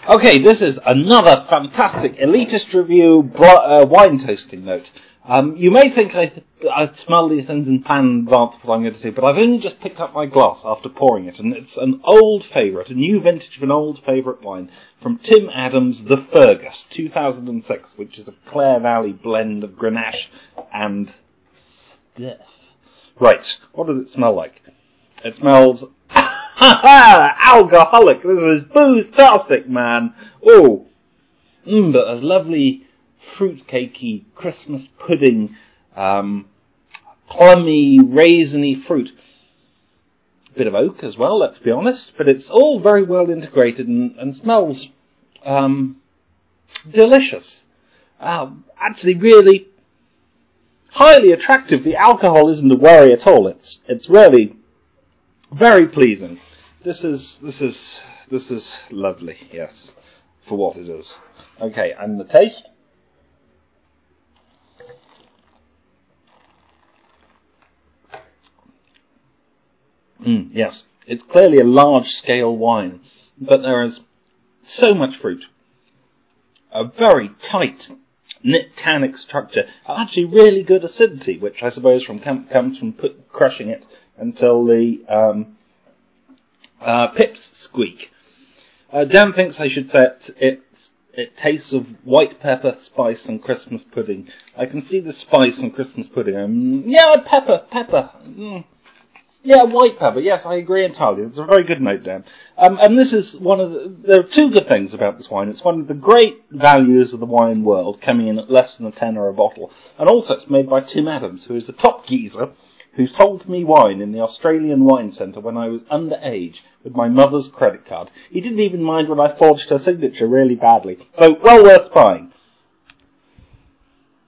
Okay, this is another fantastic elitist review wine tasting note. You may think I smell these things and plan in advance what I'm going to do, but I've only just picked up my glass after pouring it, and it's an old favourite, a new vintage of an old favourite wine from Tim Adams' The Fergus, 2006, which is a Clare Valley blend of Grenache and Stiff. Right, what does it smell like? It smells... alcoholic! This is booze-tastic, man! Oh! But there's lovely fruit-cakey Christmas pudding, plummy, raisiny fruit. A bit of oak as well, let's be honest, but it's all very well integrated and smells delicious. Actually, really highly attractive. The alcohol isn't a worry at all. It's really very pleasing. This is lovely, yes, for what it is. Okay, and the taste. Yes, it's clearly a large-scale wine, but there is so much fruit. A very tight, knit tannic structure. Actually, really good acidity, which I suppose comes from crushing it until the pips squeak. Dan thinks I should say it tastes of white pepper, spice, and Christmas pudding. I can see the spice and Christmas pudding. Pepper. Yeah, white pepper. Yes, I agree entirely. It's a very good note, Dan. And this is there are two good things about this wine. It's one of the great values of the wine world, coming in at less than £10 a bottle. And also it's made by Tim Adams, who is the top geezer who sold me wine in the Australian Wine Centre when I was underage with my mother's credit card. He didn't even mind when I forged her signature really badly. So, well worth buying.